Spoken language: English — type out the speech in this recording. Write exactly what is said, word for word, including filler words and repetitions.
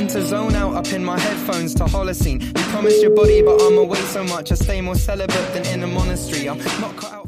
tend to zone out up in my headphones to Holocene. You promised your body, but I'm away so much. I stay more celibate than in a monastery. I'm not cut out.